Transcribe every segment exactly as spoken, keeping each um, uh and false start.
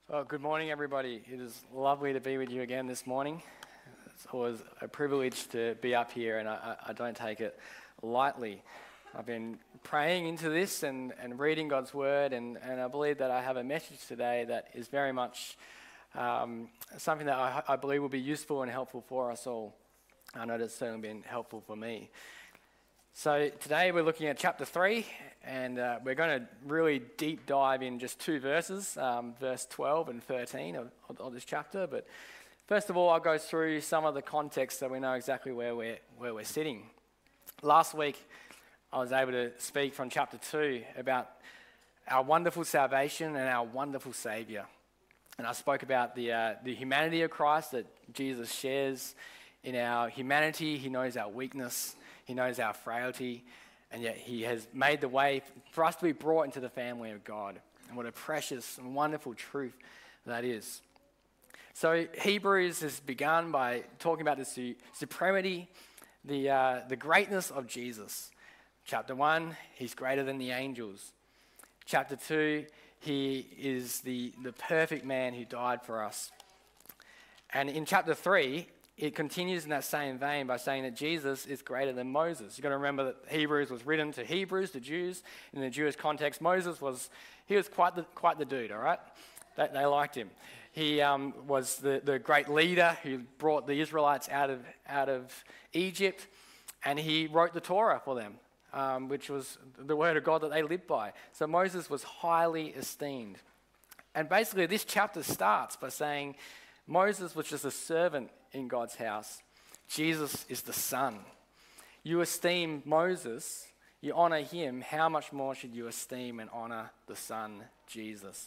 Well, good morning, everybody. It is lovely to be with you again this morning. It's always a privilege to be up here, and I, I don't take it lightly. I've been praying into this and, and reading God's Word, and, and I believe that I have a message today that is very much um, something that I, I believe will be useful and helpful for us all. I know it's certainly been helpful for me. So today we're looking at chapter three, and uh, we're going to really deep dive in just two verses, um, verse twelve and thirteen of, of this chapter. But first of all, I'll go through some of the context so we know exactly where we're, where we're sitting. Last week, I was able to speak from chapter two about our wonderful salvation and our wonderful Saviour. And I spoke about the, uh, the humanity of Christ that Jesus shares. In our humanity, he knows our weakness. He knows our frailty, and yet he has made the way for us to be brought into the family of God. And what a precious and wonderful truth that is. So Hebrews has begun by talking about the su- supremacy, the, uh, the greatness of Jesus. Chapter one, he's greater than the angels. Chapter two, he is the, the perfect man who died for us. And in chapter three, it continues in that same vein by saying that Jesus is greater than Moses. You've got to remember that Hebrews was written to Hebrews, the Jews. In the Jewish context, Moses was, he was quite the, quite the dude, all right? They, they liked him. He um, was the, the great leader who brought the Israelites out of, out of Egypt, and he wrote the Torah for them, um, which was the word of God that they lived by. So Moses was highly esteemed. And basically this chapter starts by saying Moses was just a servant in God's house. Jesus is the Son. You esteem Moses, you honor him, how much more should you esteem and honor the Son, Jesus?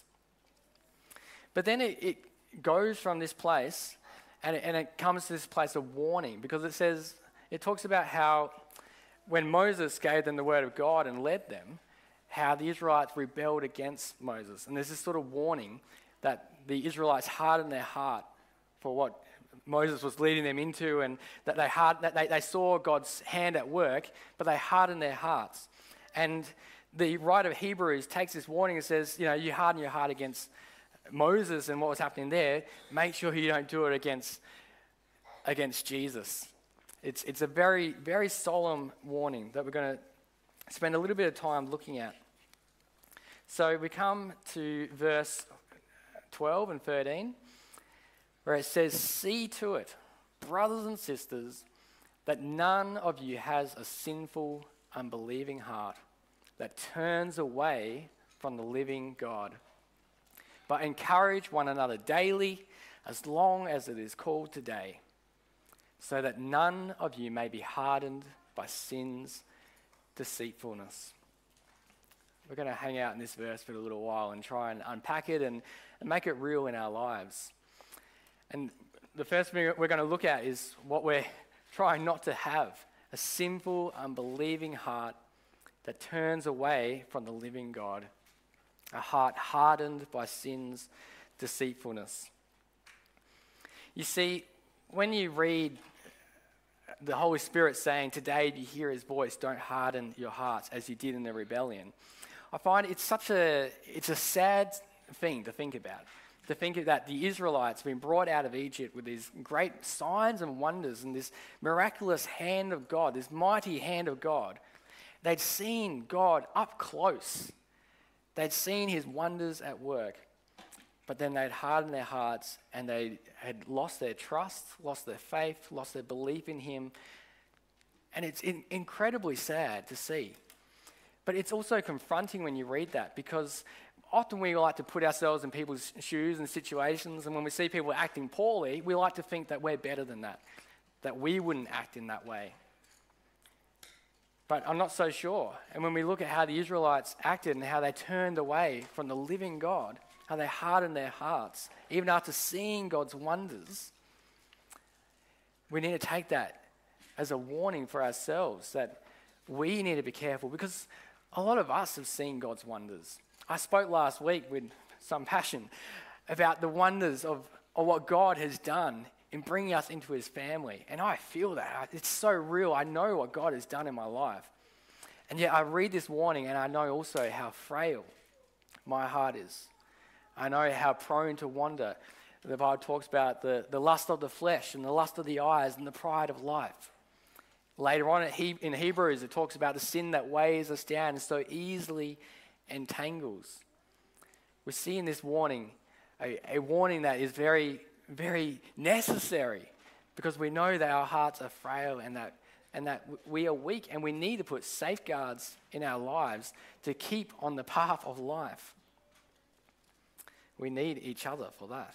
But then it, it goes from this place and it, and it comes to this place of warning, because it says, it talks about how when Moses gave them the word of God and led them, how the Israelites rebelled against Moses. And there's this sort of warning that the Israelites hardened their heart for what Moses was leading them into, and that they hard, that they, they saw God's hand at work, but they hardened their hearts. And the writer of Hebrews takes this warning and says, you know, you harden your heart against Moses and what was happening there. Make sure you don't do it against against Jesus. It's it's a very, very solemn warning that we're going to spend a little bit of time looking at. So we come to verse twelve and thirteen. Where it says, see to it, brothers and sisters, that none of you has a sinful, unbelieving heart that turns away from the living God. But encourage one another daily, as long as it is called today, so that none of you may be hardened by sin's deceitfulness. We're going to hang out in this verse for a little while and try and unpack it and, and make it real in our lives. And the first thing we're going to look at is what we're trying not to have, a sinful, unbelieving heart that turns away from the living God, a heart hardened by sin's deceitfulness. You see, when you read the Holy Spirit saying, today you hear his voice, don't harden your hearts as you did in the rebellion, I find it's such a, it's a sad thing to think about. To think that the Israelites have been brought out of Egypt with these great signs and wonders and this miraculous hand of God, this mighty hand of God. They'd seen God up close. They'd seen his wonders at work. But then they'd hardened their hearts and they had lost their trust, lost their faith, lost their belief in him. And it's in- incredibly sad to see. But it's also confronting when you read that, because often we like to put ourselves in people's shoes and situations, and when we see people acting poorly, we like to think that we're better than that, that we wouldn't act in that way. But I'm not so sure. And when we look at how the Israelites acted and how they turned away from the living God, how they hardened their hearts, even after seeing God's wonders, we need to take that as a warning for ourselves that we need to be careful, because a lot of us have seen God's wonders. I spoke last week with some passion about the wonders of, of what God has done in bringing us into his family. And I feel that. It's so real. I know what God has done in my life. And yet I read this warning and I know also how frail my heart is. I know how prone to wander. The Bible talks about the, the lust of the flesh and the lust of the eyes and the pride of life. Later on in Hebrews, it talks about the sin that weighs us down and so easily entangles. We see in this warning a, a warning that is very, very necessary, because we know that our hearts are frail and that, and that we are weak, and we need to put safeguards in our lives to keep on the path of life. We need each other for that.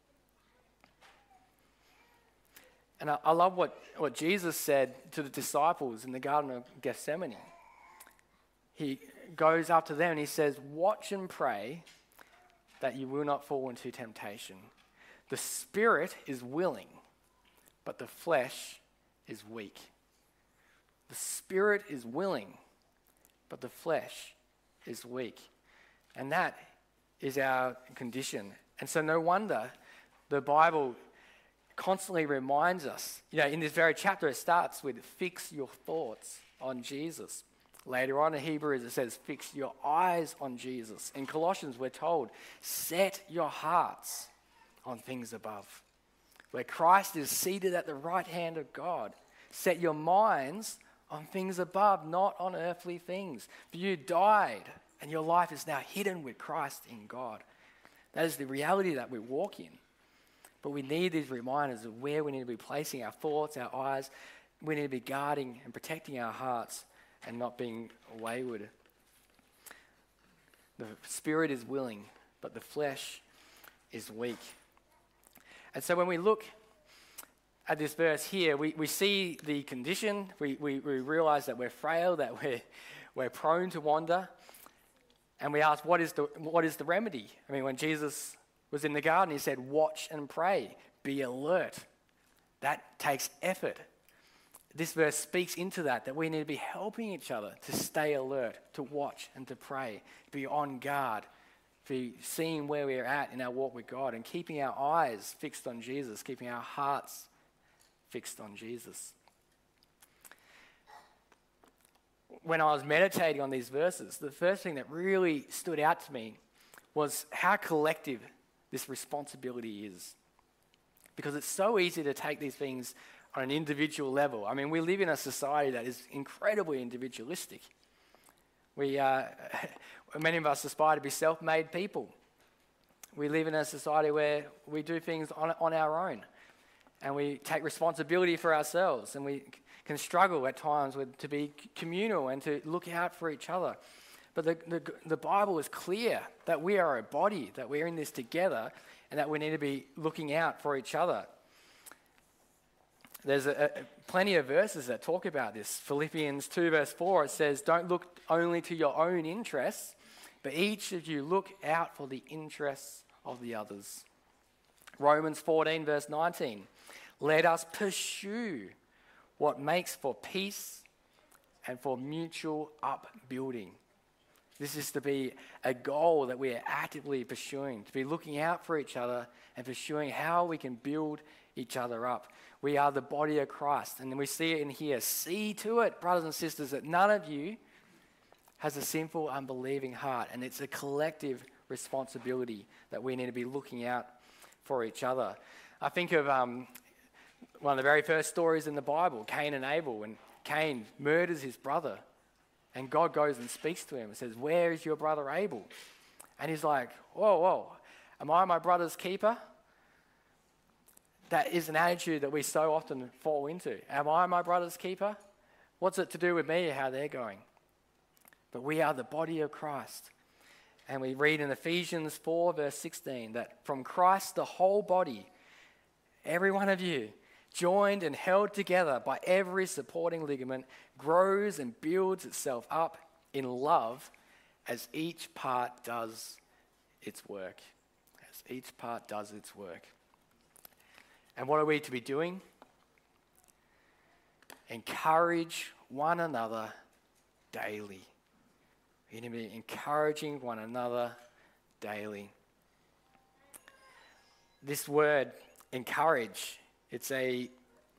And I, I love what, what Jesus said to the disciples in the Garden of Gethsemane. He goes up to them and he says, "Watch and pray that you will not fall into temptation. The spirit is willing, but the flesh is weak." The spirit is willing, but the flesh is weak. And that is our condition. And so no wonder the Bible constantly reminds us, you know, in this very chapter it starts with fix your thoughts on Jesus. Later on in Hebrews it says fix your eyes on Jesus. In Colossians we're told set your hearts on things above, where Christ is seated at the right hand of God. Set your minds on things above, not on earthly things. For you died, and your life is now hidden with Christ in God. That is the reality that we walk in. But we need these reminders of where we need to be placing our thoughts, our eyes. We need to be guarding and protecting our hearts and not being wayward. The spirit is willing, but the flesh is weak. And so when we look at this verse here, we, we see the condition. We, we, we realize that we're frail, that we're, we're prone to wander. And we ask, what is the what is the remedy? I mean, when Jesus was in the garden, he said, watch and pray, be alert. That takes effort. This verse speaks into that, that we need to be helping each other to stay alert, to watch and to pray, be on guard, be seeing where we're at in our walk with God and keeping our eyes fixed on Jesus, keeping our hearts fixed on Jesus. When I was meditating on these verses, the first thing that really stood out to me was how collective this responsibility is. Because it's so easy to take these things on an individual level. I mean, we live in a society that is incredibly individualistic. We, uh, many of us aspire to be self-made people. We live in a society where we do things on, on our own. And we take responsibility for ourselves, and we can struggle at times with to be communal and to look out for each other. But the, the, the Bible is clear that we are a body, that we're in this together, and that we need to be looking out for each other. There's a, a, plenty of verses that talk about this. Philippians two verse four, it says, "Don't look only to your own interests, but each of you look out for the interests of the others." Romans fourteen verse nineteen, "Let us pursue what makes for peace and for mutual upbuilding." This is to be a goal that we are actively pursuing, to be looking out for each other and pursuing how we can build each other up. We are the body of Christ, and we see it in here. See to it, brothers and sisters, that none of you has a sinful, unbelieving heart, and it's a collective responsibility that we need to be looking out for each other. I think of um, one of the very first stories in the Bible, Cain and Abel, and Cain murders his brother, and God goes and speaks to him and says, "Where is your brother Abel?" And he's like, whoa, whoa, am I my brother's keeper? That is an attitude that we so often fall into. Am I my brother's keeper? What's it to do with me, how they're going? But we are the body of Christ. And we read in Ephesians four verse sixteen that from Christ the whole body, every one of you, joined and held together by every supporting ligament, grows and builds itself up in love as each part does its work. As each part does its work. And what are we to be doing? Encourage one another daily. We need to be encouraging one another daily. This word, encourage, it's a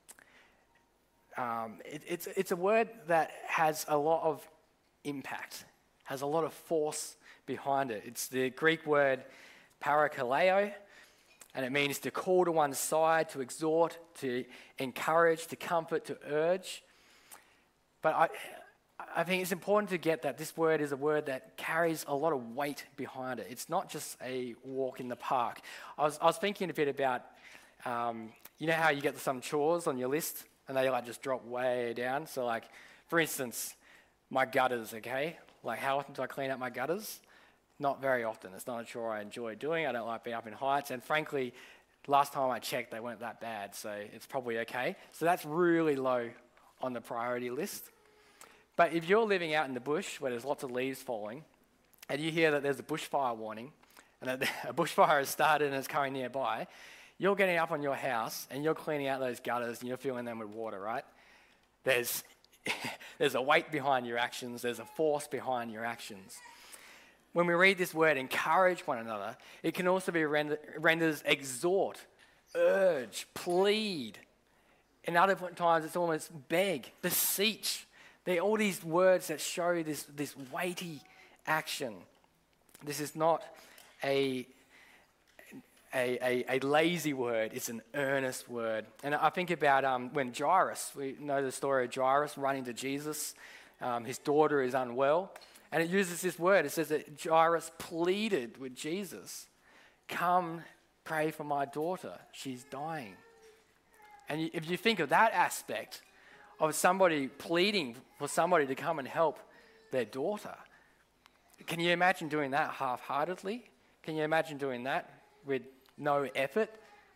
um, it, it's it's a word that has a lot of impact, has a lot of force behind it. It's the Greek word parakaleo, and it means to call to one's side, to exhort, to encourage, to comfort, to urge. But I, I think it's important to get that this word is a word that carries a lot of weight behind it. It's not just a walk in the park. I was, I was thinking a bit about, um, you know how you get some chores on your list and they like just drop way down? So like, for instance, my gutters, okay? Like how often do I clean up my gutters? Not very often. It's not a chore I enjoy doing. I don't like being up in heights. And frankly, last time I checked, they weren't that bad. So it's probably okay. So that's really low on the priority list. But if you're living out in the bush where there's lots of leaves falling, and you hear that there's a bushfire warning, and that a bushfire has started and it's coming nearby, you're getting up on your house and you're cleaning out those gutters and you're filling them with water, right? There's, there's a weight behind your actions. There's a force behind your actions. When we read this word, encourage one another, it can also be rendered, rendered as exhort, urge, plead. In other times, it's almost beg, beseech. They're all these words that show this, this weighty action. This is not a, a, a, a lazy word. It's an earnest word. And I think about um, when Jairus, we know the story of Jairus running to Jesus. Um, his daughter is unwell. And it uses this word. It says that Jairus pleaded with Jesus, come pray for my daughter. She's dying. And if you think of that aspect of somebody pleading for somebody to come and help their daughter, can you imagine doing that half-heartedly? Can you imagine doing that with no effort?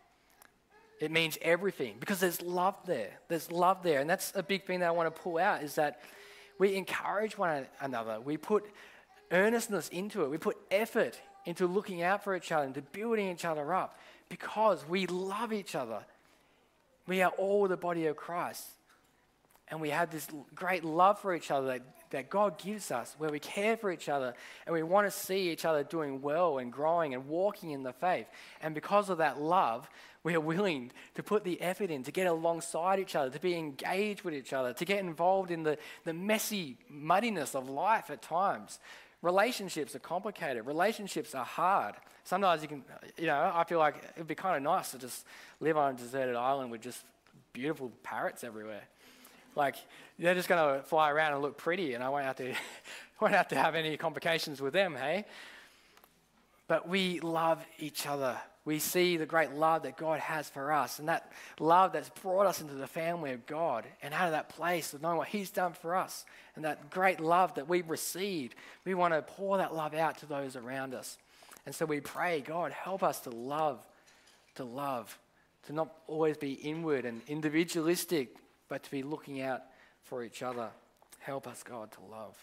It means everything because there's love there. There's love there. And that's a big thing that I want to pull out is that we encourage one another. We put earnestness into it. We put effort into looking out for each other, into building each other up because we love each other. We are all the body of Christ. And we have this great love for each other that, that God gives us, where we care for each other and we want to see each other doing well and growing and walking in the faith. And because of that love, we are willing to put the effort in, to get alongside each other, to be engaged with each other, to get involved in the, the messy muddiness of life at times. Relationships are complicated. Relationships are hard. Sometimes you can, you know, I feel like it'd be kind of nice to just live on a deserted island with just beautiful parrots everywhere. Like, they're just going to fly around and look pretty, and I won't have to, won't have to have any complications with them, hey? But we love each other. We see the great love that God has for us, and that love that's brought us into the family of God, and out of that place of knowing what He's done for us, and that great love that we've received, we want to pour that love out to those around us. And so we pray, God, help us to love, to love, to not always be inward and individualistic, but to be looking out for each other. Help us, God, to love.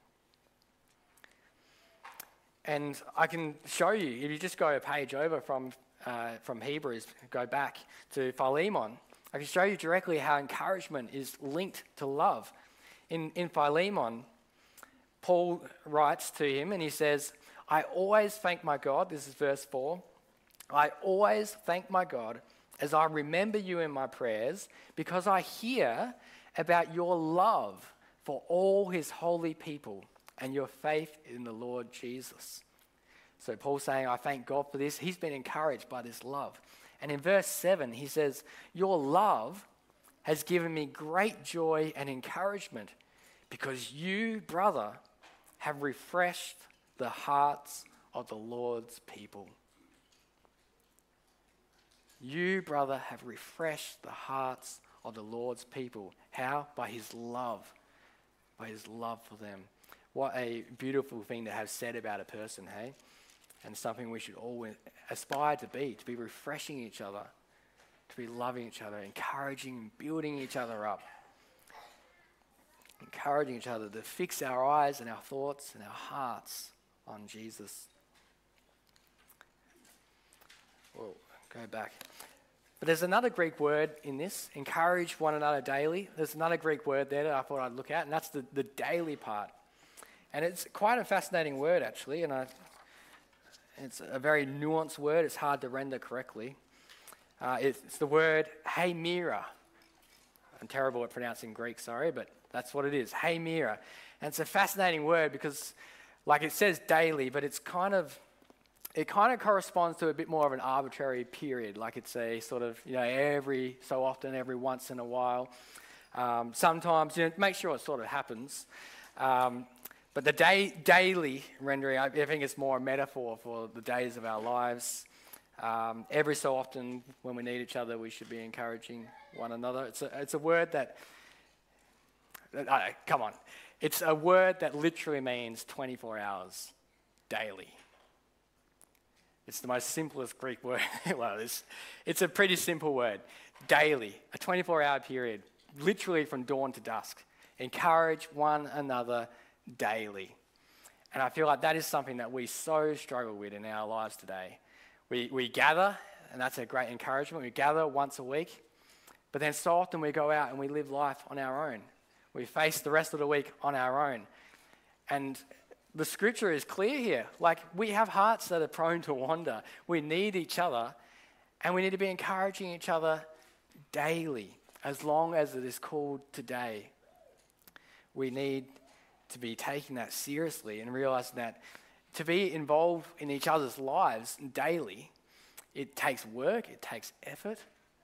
And I can show you, if you just go a page over from, uh, from Hebrews, go back to Philemon, I can show you directly how encouragement is linked to love. In, in Philemon, Paul writes to him and he says, I always thank my God, this is verse four, I always thank my God as I remember you in my prayers, because I hear about your love for all his holy people and your faith in the Lord Jesus. So Paul's saying, I thank God for this. He's been encouraged by this love. And in verse seven, he says, your love has given me great joy and encouragement because you, brother, have refreshed the hearts of the Lord's people. You, brother, have refreshed the hearts of the Lord's people. How? By his love. By his love for them. What a beautiful thing to have said about a person, hey? And something we should all aspire to be, to be refreshing each other, to be loving each other, encouraging and building each other up. Encouraging each other to fix our eyes and our thoughts and our hearts on Jesus. Whoa. Go back. But there's another Greek word in this, encourage one another daily. There's another Greek word there that I thought I'd look at, and that's the, the daily part. And it's quite a fascinating word, actually, and I, it's a very nuanced word. It's hard to render correctly. Uh, it's, it's the word heimera. I'm terrible at pronouncing Greek, sorry, but that's what it is, heimera. And it's a fascinating word because, like it says daily, but it's kind of, it kind of corresponds to a bit more of an arbitrary period, like it's a sort of, you know, every so often, every once in a while. Um, sometimes, you know, make sure it sort of happens. Um, but the day, daily rendering, I, I think it's more a metaphor for the days of our lives. Um, every so often, when we need each other, we should be encouraging one another. It's a, it's a word that, uh, come on, it's a word that literally means twenty-four hours daily. It's the most simplest Greek word. Well, it's, it's a pretty simple word. Daily, a twenty-four hour period, literally from dawn to dusk. Encourage one another daily. And I feel like that is something that we so struggle with in our lives today. We, we gather, and that's a great encouragement. We gather once a week, but then so often we go out and we live life on our own. We face the rest of the week on our own. And the scripture is clear here. Like, we have hearts that are prone to wander. We need each other, and we need to be encouraging each other daily, as long as it is called today. We need to be taking that seriously and realizing that to be involved in each other's lives daily, it takes work, it takes effort,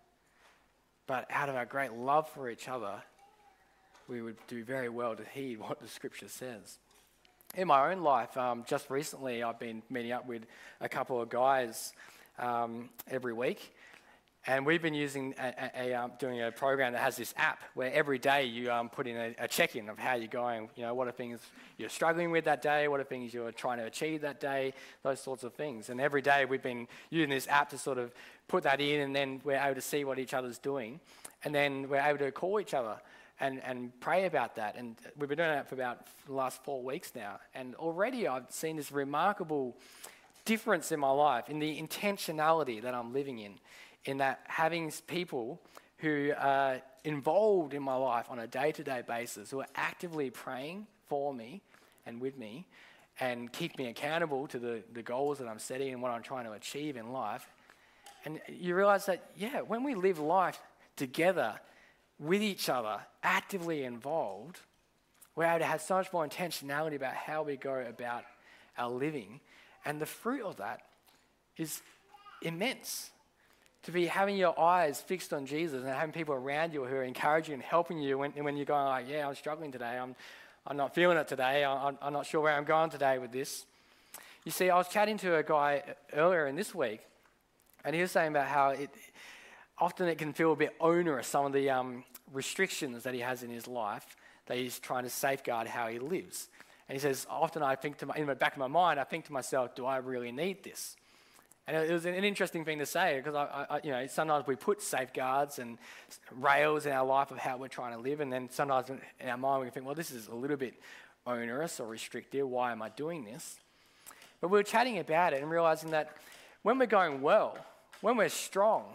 but out of our great love for each other, we would do very well to heed what the scripture says. In my own life, um, just recently, I've been meeting up with a couple of guys um, every week, and we've been using a, a, a um, doing a program that has this app where every day you um, put in a, a check-in of how you're going. You know, what are things you're struggling with that day? What are things you're trying to achieve that day? Those sorts of things. And every day we've been using this app to sort of put that in, and then we're able to see what each other's doing, and then we're able to call each other and, and pray about that. And we've been doing that for about the last four weeks now. And already I've seen this remarkable difference in my life, in the intentionality that I'm living in, in that having people who are involved in my life on a day-to-day basis, who are actively praying for me and with me and keep me accountable to the, the goals that I'm setting and what I'm trying to achieve in life. And you realize that, yeah, when we live life together with each other, actively involved, we're able to have so much more intentionality about how we go about our living. And the fruit of that is immense. To be having your eyes fixed on Jesus and having people around you who are encouraging and helping you when, when you're going like, yeah, I'm struggling today, I'm, I'm not feeling it today, I'm, I'm not sure where I'm going today with this. You see, I was chatting to a guy earlier in this week, and he was saying about how it often it can feel a bit onerous, some of the um, restrictions that he has in his life, that he's trying to safeguard how he lives. And he says, often I think to my, in the back of my mind, I think to myself, do I really need this? And it was an interesting thing to say, because I, I, you know, sometimes we put safeguards and rails in our life of how we're trying to live, and then sometimes in our mind we think, well, this is a little bit onerous or restrictive. Why am I doing this? But we were chatting about it and realizing that when we're going well, when we're strong,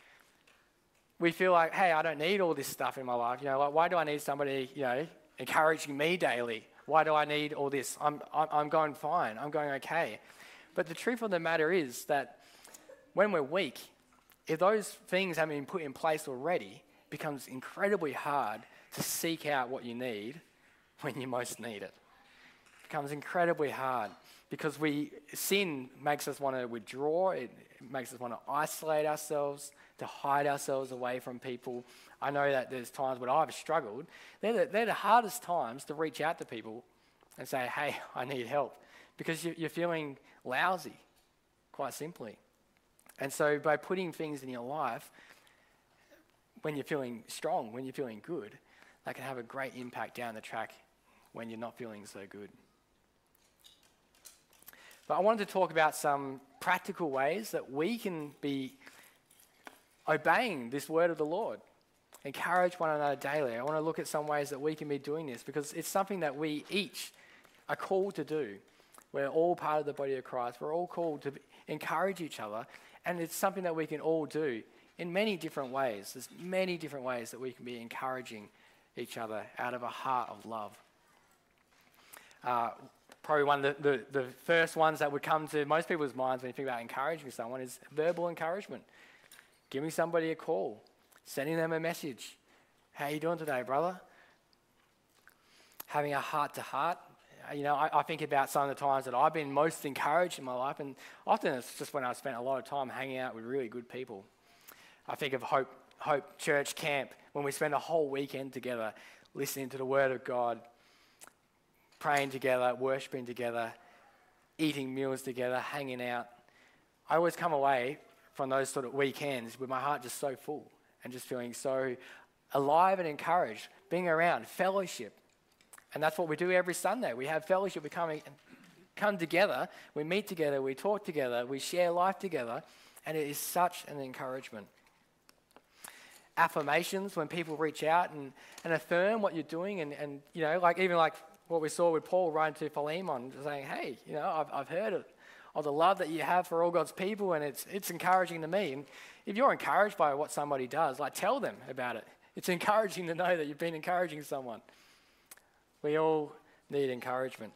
we feel like, hey, I don't need all this stuff in my life. You know, like, why do I need somebody, you know, encouraging me daily? Why do I need all this? I'm, I'm, I'm going fine. I'm going okay. But the truth of the matter is that when we're weak, if those things haven't been put in place already, it becomes incredibly hard to seek out what you need when you most need it. It becomes incredibly hard because we sin makes us want to withdraw. It makes us want to isolate ourselves, to hide ourselves away from people. I know that there's times when I've struggled. They're the, they're the hardest times to reach out to people and say, hey, I need help. Because you're feeling lousy, quite simply. And so by putting things in your life, when you're feeling strong, when you're feeling good, that can have a great impact down the track when you're not feeling so good. But I wanted to talk about some practical ways that we can be obeying this word of the Lord. Encourage one another daily. I want to look at some ways that we can be doing this, because it's something that we each are called to do. We're all part of the body of Christ. We're all called to encourage each other, and it's something that we can all do in many different ways. There's many different ways that we can be encouraging each other out of a heart of love. Uh, probably one of the, the, the first ones that would come to most people's minds when you think about encouraging someone is verbal encouragement. Giving somebody a call, sending them a message. How you doing today, brother? Having a heart-to-heart You know, I, I think about some of the times that I've been most encouraged in my life, and often it's just when I've spent a lot of time hanging out with really good people. I think of Hope, Hope Church Camp, when we spend a whole weekend together listening to the Word of God, praying together, worshipping together, eating meals together, hanging out. I always come away from those sort of weekends with my heart just so full and just feeling so alive and encouraged, being around, fellowship. And that's what we do every Sunday. We have fellowship. We come, come together, we meet together, we talk together, we share life together, and it is such an encouragement. Affirmations, when people reach out and, and affirm what you're doing, and, and you know, like even like what we saw with Paul writing to Philemon, saying, hey, you know, I've, I've heard of, of the love that you have for all God's people, and it's it's encouraging to me. And if you're encouraged by what somebody does, like tell them about it. It's encouraging to know that you've been encouraging someone. We all need encouragement.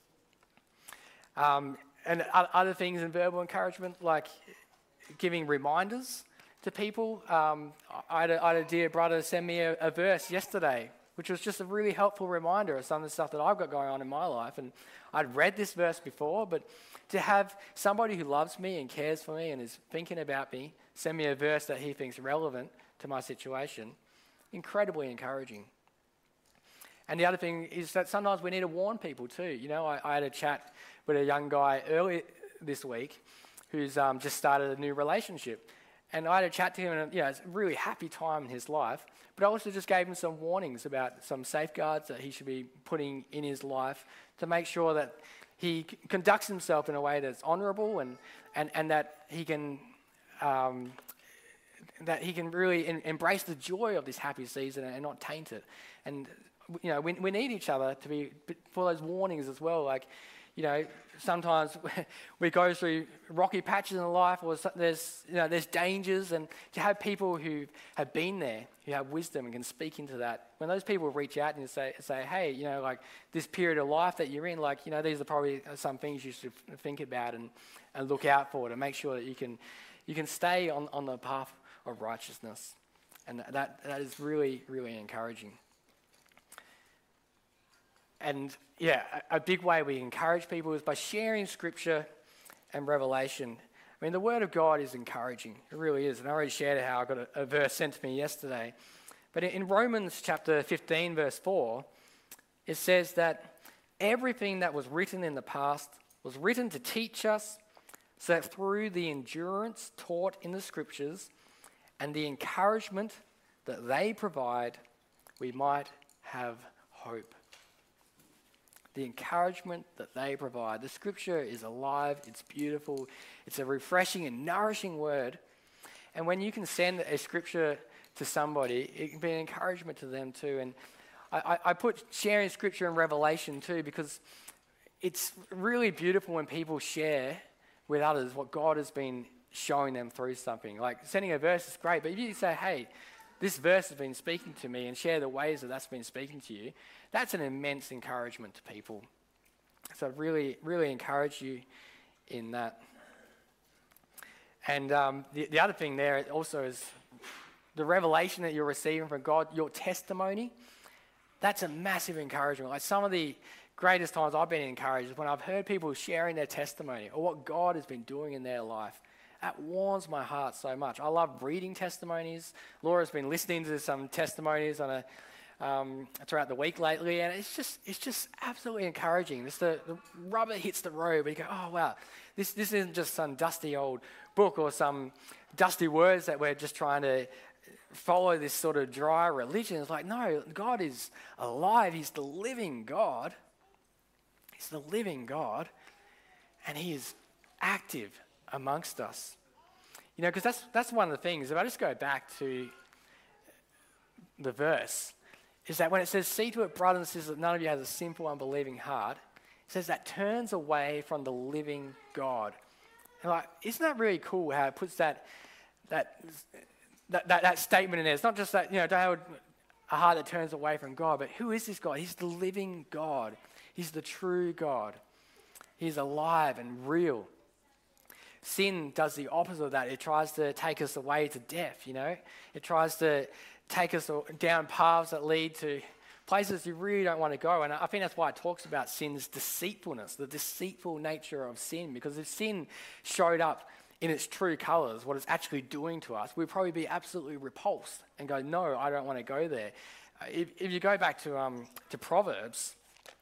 Um, and other things in verbal encouragement, like giving reminders to people. Um, I, had a, I had a dear brother send me a, a verse yesterday, which was just a really helpful reminder of some of the stuff that I've got going on in my life. And I'd read this verse before, but to have somebody who loves me and cares for me and is thinking about me send me a verse that he thinks relevant to my situation, incredibly encouraging. And the other thing is that sometimes we need to warn people too. You know, I, I had a chat with a young guy early this week who's um, just started a new relationship. And I had a chat to him, and you know, it's a really happy time in his life. But I also just gave him some warnings about some safeguards that he should be putting in his life to make sure that he c- conducts himself in a way that's honourable, and, and, and that he can um, that he can really en- embrace the joy of this happy season and not taint it. And you know, we, we need each other to be for those warnings as well. Like, you know, sometimes we go through rocky patches in life, or there's, you know, there's dangers, and to have people who have been there, who have wisdom and can speak into that. When those people reach out and say, say, hey, you know, like this period of life that you're in, like, you know, these are probably some things you should think about and, and look out for to make sure that you can you can stay on, on the path of righteousness. And that that is really, really encouraging. And yeah, a, a big way we encourage people is by sharing scripture and revelation. I mean, the word of God is encouraging. It really is. And I already shared how I got a, a verse sent to me yesterday. But in, in Romans chapter fifteen, verse four, it says that everything that was written in the past was written to teach us, so that through the endurance taught in the scriptures and the encouragement that they provide, we might have hope. The encouragement that they provide. The scripture is alive, it's beautiful, it's a refreshing and nourishing word. And when you can send a scripture to somebody, it can be an encouragement to them too. And I, I, I put sharing scripture and revelation too, because it's really beautiful when people share with others what God has been showing them through something. Like sending a verse is great, but if you say, hey, this verse has been speaking to me, and share the ways that that's been speaking to you, that's an immense encouragement to people. So I'd really, really encourage you in that. And um, the, the other thing there also is the revelation that you're receiving from God, your testimony. That's a massive encouragement. Like some of the greatest times I've been encouraged is when I've heard people sharing their testimony or what God has been doing in their life. That warms my heart so much. I love reading testimonies. Laura's been listening to some testimonies on a um, throughout the week lately, and it's just it's just absolutely encouraging. Just the, the rubber hits the road, but you go, oh wow, this this isn't just some dusty old book or some dusty words that we're just trying to follow this sort of dry religion. It's like, no, God is alive. He's the living God. He's the living God, and He is active amongst us. You know, because that's that's one of the things. If I just go back to the verse, is that when it says, see to it, brothers and sisters, that none of you has a sinful, unbelieving heart, it says that turns away from the living God. And like, isn't that really cool how it puts that that that, that, that statement in there? It's not just that, you know, don't have a heart that turns away from God, but who is this God? He's the living God. He's the true God. He's alive and real. Sin does the opposite of that. It tries to take us away to death, you know. It tries to take us down paths that lead to places you really don't want to go. And I think that's why it talks about sin's deceitfulness, the deceitful nature of sin. Because if sin showed up in its true colours, what it's actually doing to us, we'd probably be absolutely repulsed and go, no, I don't want to go there. Uh, if, if you go back to um, to Proverbs,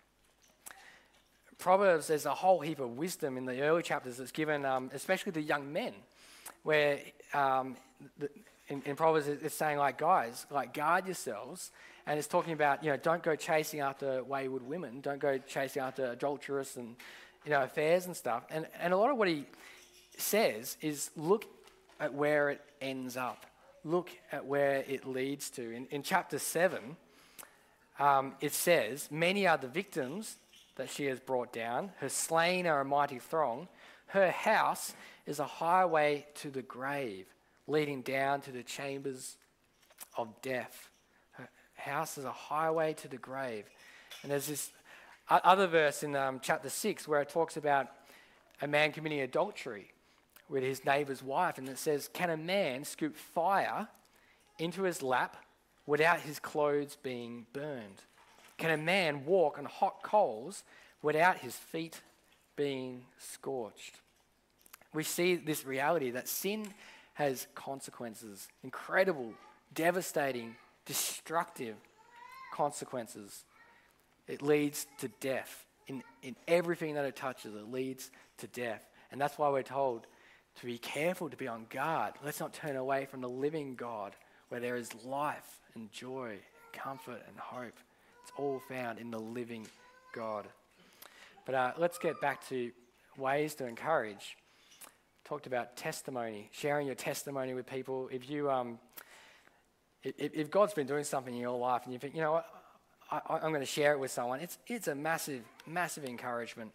Proverbs, there's a whole heap of wisdom in the early chapters that's given, um, especially to young men, where um, the, in, in Proverbs it's saying, like, guys, like, guard yourselves. And it's talking about, you know, don't go chasing after wayward women, don't go chasing after adulterous and, you know, affairs and stuff. And and a lot of what he says is look at where it ends up. Look at where it leads to. In, in chapter seven, um, it says, many are the victims that she has brought down. Her slain are a mighty throng. Her house is a highway to the grave, leading down to the chambers of death. Her house is a highway to the grave. And there's this other verse in um, chapter six where it talks about a man committing adultery with his neighbour's wife, and it says, can a man scoop fire into his lap without his clothes being burned? Can a man walk on hot coals without his feet being scorched? We see this reality that sin has consequences, incredible, devastating, destructive consequences. It leads to death. In, in everything that it touches, it leads to death. And that's why we're told to be careful, to be on guard. Let's not turn away from the living God where there is life and joy and comfort and hope. It's all found in the living God. But uh, let's get back to ways to encourage. Talked about testimony, sharing your testimony with people. If you, um, if, if God's been doing something in your life and you think, you know what, I, I'm going to share it with someone, it's it's a massive, massive encouragement.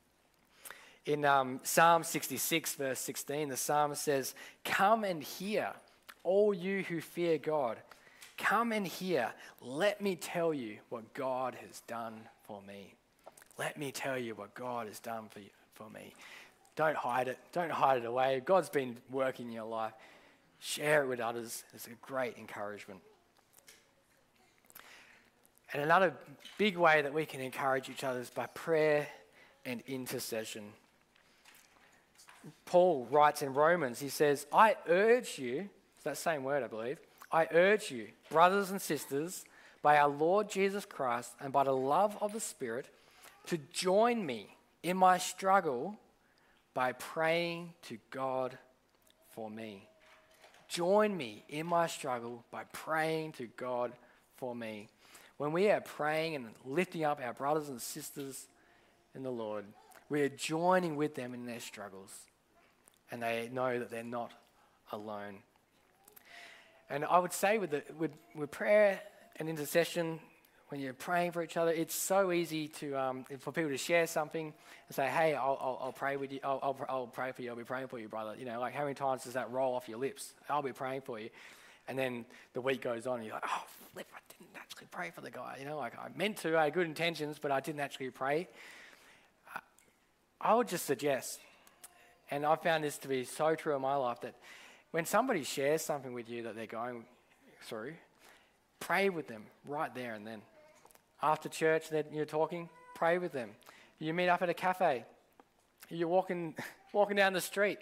In um, Psalm sixty-six, verse sixteen, the psalmist says, come and hear, all you who fear God. Come and hear. Let me tell you what God has done for me. Let me tell you what God has done for you, for me. Don't hide it. Don't hide it away. God's been working in your life. Share it with others. It's a great encouragement. And another big way that we can encourage each other is by prayer and intercession. Paul writes in Romans, he says, I urge you, it's that same word I believe, I urge you, brothers and sisters, by our Lord Jesus Christ and by the love of the Spirit, to join me in my struggle by praying to God for me. Join me in my struggle by praying to God for me. When we are praying and lifting up our brothers and sisters in the Lord, we are joining with them in their struggles, and they know that they're not alone. And I would say with, the, with, with prayer and intercession, when you're praying for each other, it's so easy to um, for people to share something and say, hey, I'll, I'll, I'll pray with you, I'll, I'll, I'll pray for you, I'll be praying for you, brother. You know, like how many times does that roll off your lips? I'll be praying for you. And then the week goes on and you're like, oh, flip, I didn't actually pray for the guy. You know, like I meant to, I had good intentions, but I didn't actually pray. I would just suggest, and I've found this to be so true in my life, that when somebody shares something with you that they're going through, pray with them right there and then. After church that you're talking, pray with them. You meet up at a cafe, you're walking walking down the street.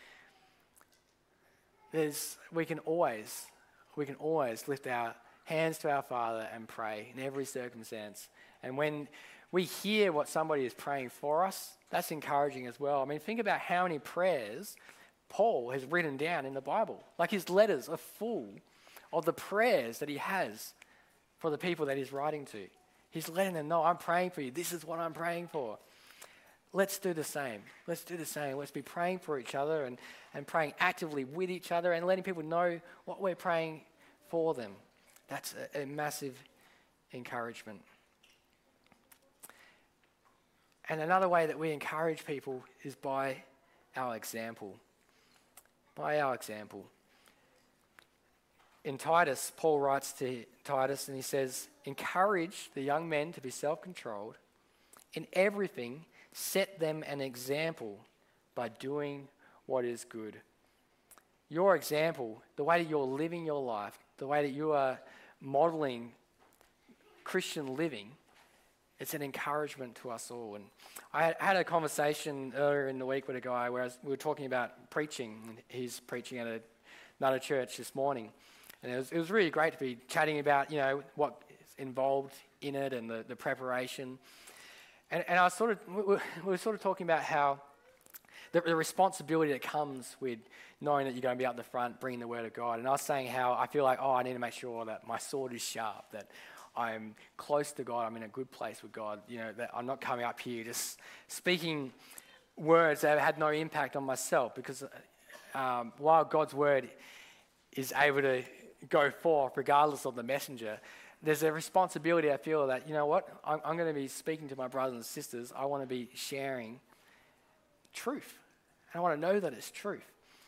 There's we can always we can always lift our hands to our Father and pray in every circumstance. And when we hear what somebody is praying for us, that's encouraging as well. I mean, think about how many prayers Paul has written down in the Bible. Like his letters are full of the prayers that he has for the people that he's writing to. He's letting them know, I'm praying for you. This is what I'm praying for. Let's do the same. Let's do the same. Let's be praying for each other and, and praying actively with each other and letting people know what we're praying for them. That's a, a massive encouragement. And another way that we encourage people is by our example. By our example. In Titus, Paul writes to Titus and he says, encourage the young men to be self-controlled. In everything, set them an example by doing what is good. Your example, the way that you're living your life, the way that you are modeling Christian living, it's an encouragement to us all. And I had a conversation earlier in the week with a guy where I was, we were talking about preaching. And he's preaching at a, another church this morning. And it was, it was really great to be chatting about, you know, what is involved in it and the, the preparation. And, and I was sort of, we, we were sort of talking about how the, the responsibility that comes with knowing that you're going to be up the front, bringing the word of God. And I was saying how I feel like, oh, I need to make sure that my sword is sharp, that I'm close to God, I'm in a good place with God, you know, that I'm not coming up here just speaking words that have had no impact on myself, because um, while God's word is able to go forth regardless of the messenger, there's a responsibility I feel that, you know what, I'm, I'm going to be speaking to my brothers and sisters. I want to be sharing truth. And I want to know that it's truth.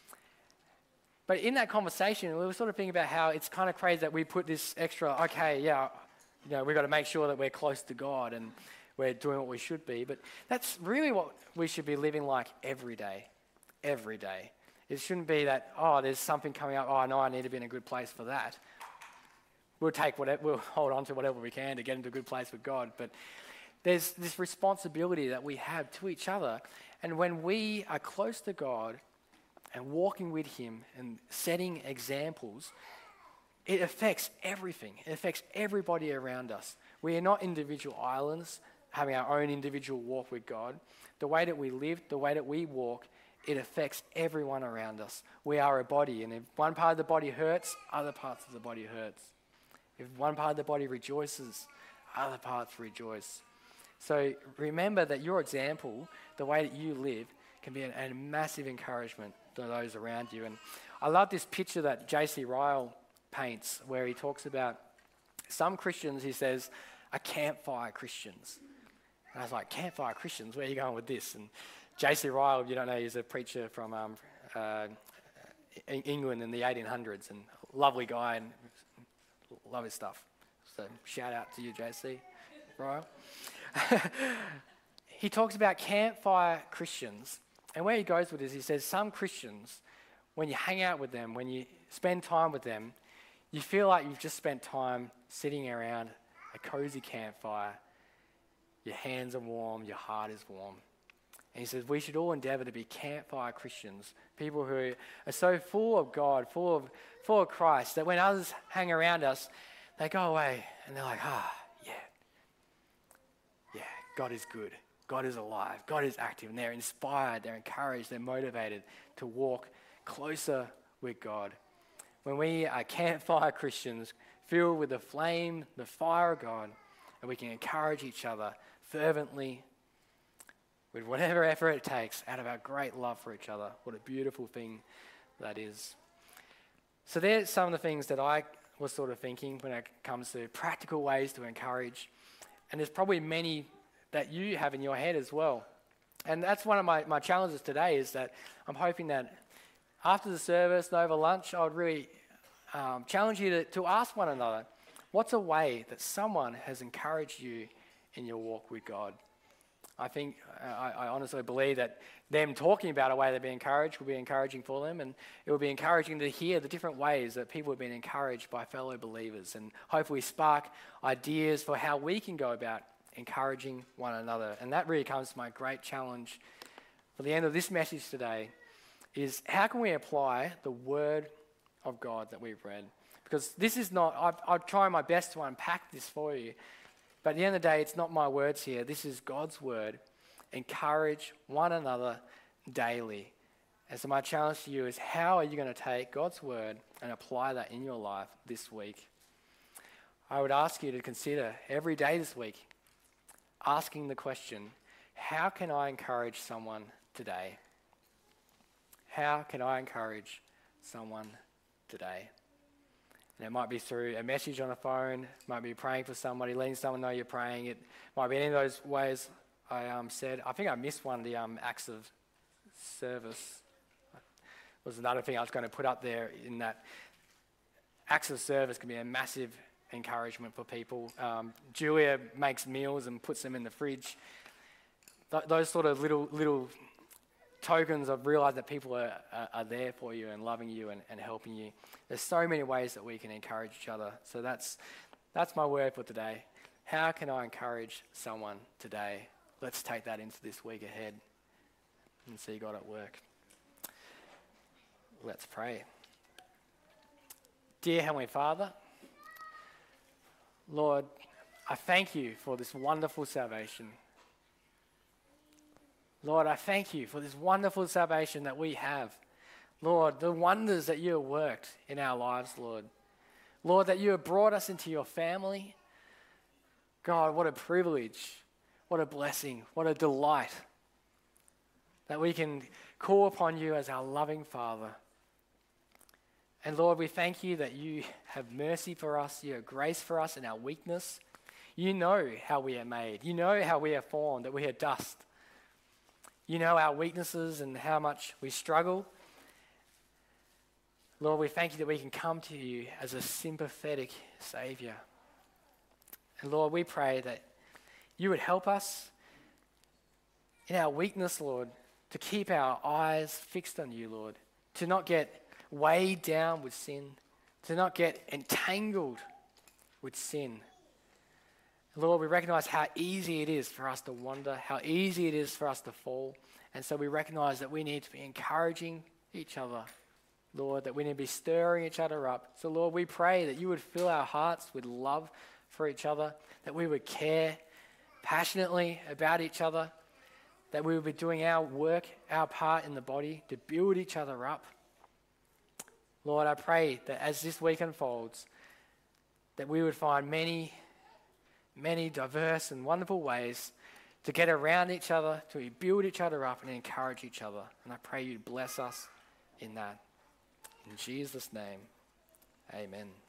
But in that conversation, we were sort of thinking about how it's kind of crazy that we put this extra, okay, yeah, you know, we've got to make sure that we're close to God and we're doing what we should be. But that's really what we should be living like every day, every day. It shouldn't be that, oh, there's something coming up, oh, no, I need to be in a good place for that. We'll take whatever, we'll hold on to whatever we can to get into a good place with God. But there's this responsibility that we have to each other. And when we are close to God and walking with him and setting examples, it affects everything. It affects everybody around us. We are not individual islands having our own individual walk with God. The way that we live, the way that we walk, it affects everyone around us. We are a body, and if one part of the body hurts, other parts of the body hurts. If one part of the body rejoices, other parts rejoice. So remember that your example, the way that you live, can be a, a massive encouragement to those around you. And I love this picture that J C Ryle paints, where he talks about some Christians, he says, are campfire Christians. And I was like, campfire Christians? Where are you going with this? And J C Ryle, you don't know, he's a preacher from um, uh, England in the eighteen hundreds, and lovely guy, and love his stuff. So shout out to you, J C Ryle. He talks about campfire Christians, and where he goes with this, he says some Christians, when you hang out with them, when you spend time with them, you feel like you've just spent time sitting around a cozy campfire. Your hands are warm, your heart is warm. And he says we should all endeavour to be campfire Christians, people who are so full of God, full of, full of Christ, that when others hang around us, they go away and they're like, ah, yeah, yeah, God is good. God is alive. God is active. And they're inspired, they're encouraged, they're motivated to walk closer with God. When we are campfire Christians, filled with the flame, the fire of God, and we can encourage each other fervently with whatever effort it takes out of our great love for each other. What a beautiful thing that is. So there's some of the things that I was sort of thinking when it comes to practical ways to encourage. And there's probably many that you have in your head as well. And that's one of my, my challenges today, is that I'm hoping that after the service and over lunch, I would really um, challenge you to, to ask one another, what's a way that someone has encouraged you in your walk with God? I think, uh, I, I honestly believe that them talking about a way they've been encouraged will be encouraging for them, and it will be encouraging to hear the different ways that people have been encouraged by fellow believers, and hopefully spark ideas for how we can go about encouraging one another. And that really comes to my great challenge for the end of this message today, is how can we apply the word of God that we've read? Because this is not, I've, I'll try my best to unpack this for you, but at the end of the day, it's not my words here. This is God's word. Encourage one another daily. And so my challenge to you is, how are you going to take God's word and apply that in your life this week? I would ask you to consider every day this week asking the question, how can I encourage someone today? How can I encourage someone today? And it might be through a message on a phone, it might be praying for somebody, letting someone know you're praying. It might be any of those ways I um, said. I think I missed one of the um, acts of service. Was another thing I was going to put up there, in that acts of service can be a massive encouragement for people. Um, Julia makes meals and puts them in the fridge. Th- those sort of little little tokens of realize that people are, are, are there for you and loving you and, and helping you. There's so many ways that we can encourage each other. So that's that's my word for today. how can I encourage someone today? Let's take that into this week ahead and see God at work. Let's pray. Dear Heavenly Father, Lord, I thank you for this wonderful salvation. Lord, I thank you for this wonderful salvation that we have. Lord, the wonders that you have worked in our lives, Lord. Lord, that you have brought us into your family. God, what a privilege, what a blessing, what a delight that we can call upon you as our loving Father. And Lord, we thank you that you have mercy for us, you have grace for us in our weakness. You know how we are made. You know how we are formed, that we are dust. You know our weaknesses and how much we struggle. Lord, we thank you that we can come to you as a sympathetic Saviour. And Lord, we pray that you would help us in our weakness, Lord, to keep our eyes fixed on you, Lord, to not get weighed down with sin, to not get entangled with sin. Lord, we recognize how easy it is for us to wander, how easy it is for us to fall. And so we recognize that we need to be encouraging each other, Lord, that we need to be stirring each other up. So Lord, we pray that you would fill our hearts with love for each other, that we would care passionately about each other, that we would be doing our work, our part in the body to build each other up. Lord, I pray that as this week unfolds, that we would find many, many diverse and wonderful ways to get around each other, to build each other up and encourage each other. And I pray you'd bless us in that. In Jesus' name, amen.